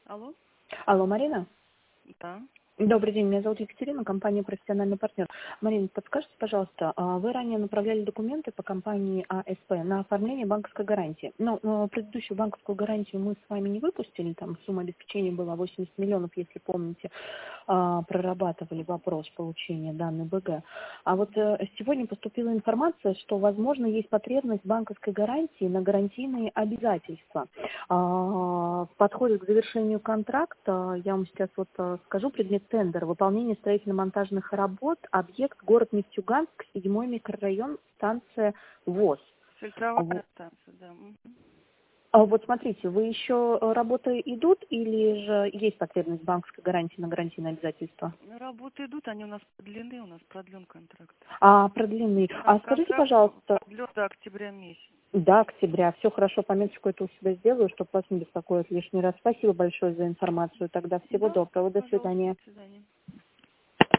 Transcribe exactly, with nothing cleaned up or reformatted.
Алло? Алло, Марина? Да. Добрый день, меня зовут Екатерина, компания «Профессиональный партнер». Марина, подскажите, пожалуйста, а вы ранее направляли документы по компании АСП на оформление банковской гарантии. Но э, предыдущую банковскую гарантию мы с вами не выпустили, там сумма обеспечения была восемьдесят миллионов, если помните, а, прорабатывали вопрос получения данной БГ. А вот э, сегодня поступила информация, что, возможно, есть потребность банковской гарантии на гарантийные обязательства. А, подходит к завершению контракта, я вам сейчас вот э, скажу предмет тендера: выполнение строительно-монтажных работ, объект город Нефтьюганск, седьмой микрорайон, станция ВОЗ. Фильтровая В- станция, да. Мгм. а вот смотрите, вы еще э, работы идут или же есть потребность банковской гарантии на гарантийные обязательства? Ну, работы идут, они у нас продлены, у нас продлен контракт. А, продлены. У нас А скажите, контракт пожалуйста, продлен до октября месяца. до октября. Все хорошо, пометочку это у себя сделаю, чтобы вас не беспокоить лишний раз. Спасибо большое за информацию. Тогда всего Да, доброго. До пожалуйста, свидания. до свидания.